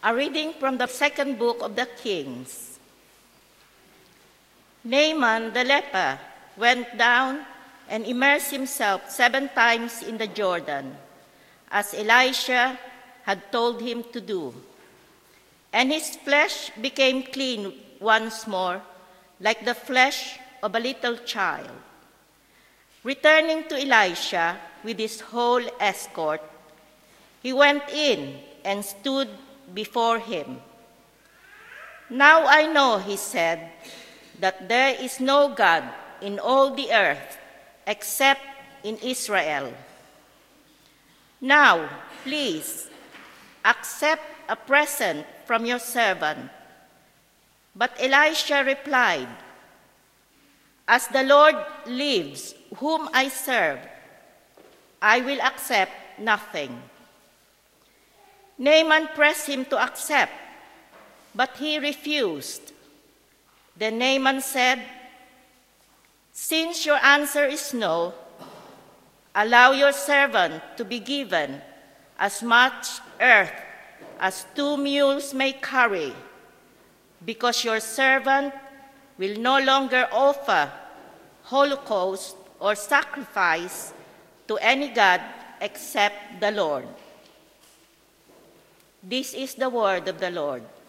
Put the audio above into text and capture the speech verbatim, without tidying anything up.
A reading from the second book of the Kings. Naaman the leper went down and immersed himself seven times in the Jordan, as Elisha had told him to do. And his flesh became clean once more, like the flesh of a little child. Returning to Elisha with his whole escort, he went in and stood before him. "Now I know," he said, "that there is no God in all the earth except in Israel. Now, please, accept a present from your servant." But Elisha replied, "As the Lord lives, whom I serve, I will accept nothing." Naaman pressed him to accept, but he refused. Then Naaman said, "Since your answer is no, allow your servant to be given as much earth as two mules may carry, because your servant will no longer offer holocaust or sacrifice to any god except the Lord." This is the word of the Lord.